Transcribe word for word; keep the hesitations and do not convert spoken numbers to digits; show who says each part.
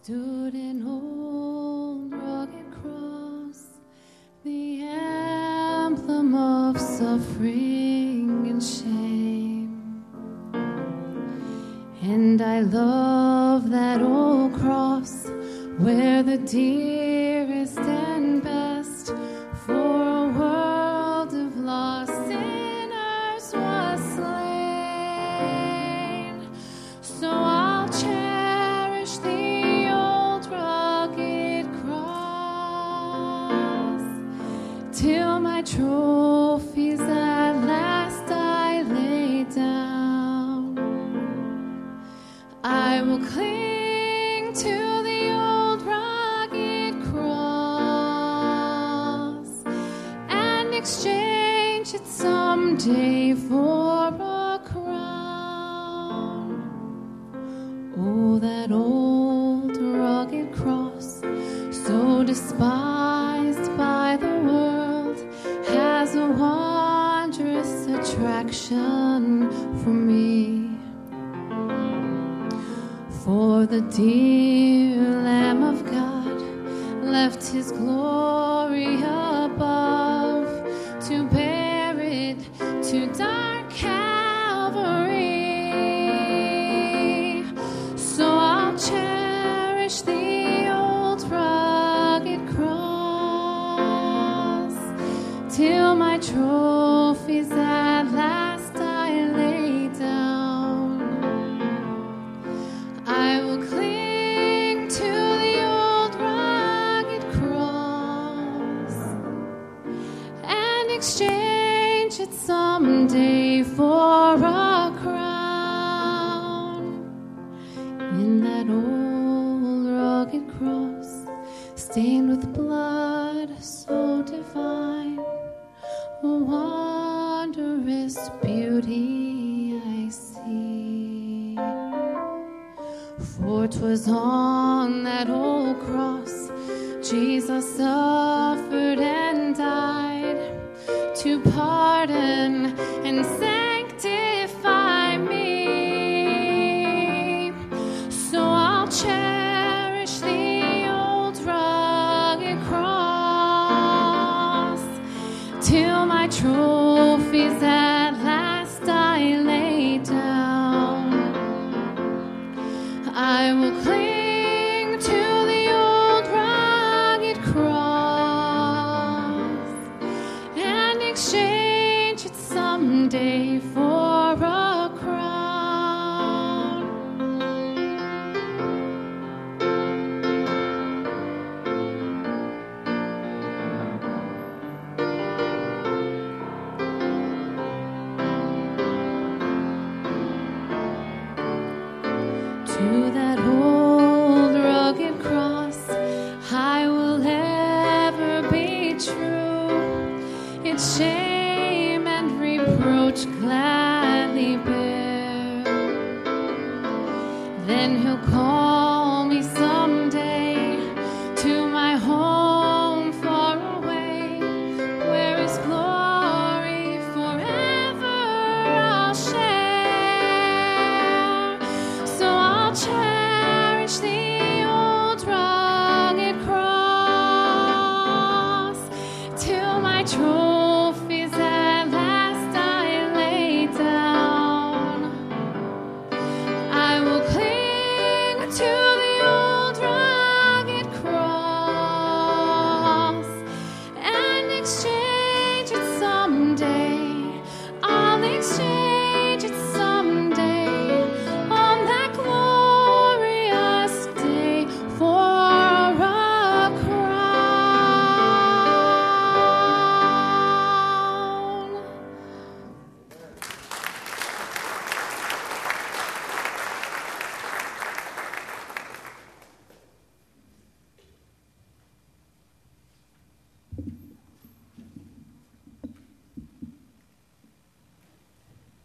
Speaker 1: stood an old rugged cross, the emblem of suffering and shame. And I love that old cross where the dearest and best for a world of lost sinners was slain. So I'll cherish the old rugged cross till my trophies at last I lay down. I will cling to the old rugged cross and exchange it someday for a crown. Oh, that old rugged cross, so despised by the world, has a wondrous attraction for me. For the dear Lamb of God left his glory above to bear it to dark Calvary. So I'll cherish the old rugged cross till my trophies at last I lay down. I will cling to the old rugged cross and exchange it someday for a crown. In that old rugged cross, stained with blood so divine, a wondrous beauty I see. For 'twas on that old cross Jesus suffered and died to pardon and sanctify me. So I'll cherish the old rugged cross till my trophies at last I lay down. I will cling to the old rugged cross and exchange it someday for a crown. To that old rugged cross I will ever be true. Its shame and reproach gladly bear. Then he'll call me someday to my home far away, where his glory forever I'll share. So I'll cherish